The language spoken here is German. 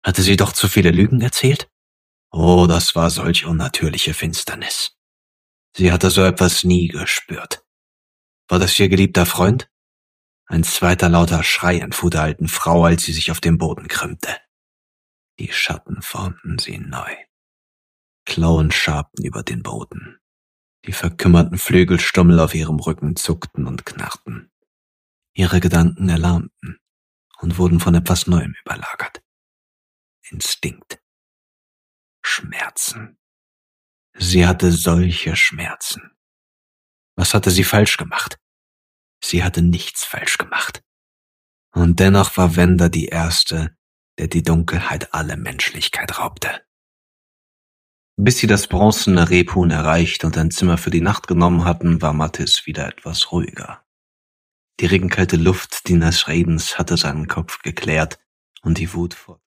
Hatte sie doch zu viele Lügen erzählt? Oh, das war solch unnatürliche Finsternis. Sie hatte so etwas nie gespürt. War das ihr geliebter Freund? Ein zweiter lauter Schrei entfuhr der alten Frau, als sie sich auf dem Boden krümmte. Die Schatten formten sie neu. Klauen schabten über den Boden. Die verkümmerten Flügelstummel auf ihrem Rücken zuckten und knarrten. Ihre Gedanken erlahmten und wurden von etwas Neuem überlagert. Instinkt. Schmerzen. Sie hatte solche Schmerzen. Was hatte sie falsch gemacht? Sie hatte nichts falsch gemacht. Und dennoch war Wenda die Erste, der die Dunkelheit alle Menschlichkeit raubte. Bis sie das bronzene Rebhuhn erreicht und ein Zimmer für die Nacht genommen hatten, war Mattis wieder etwas ruhiger. Die regenkalte Luft Dinas Redens hatte seinen Kopf geklärt und die Wut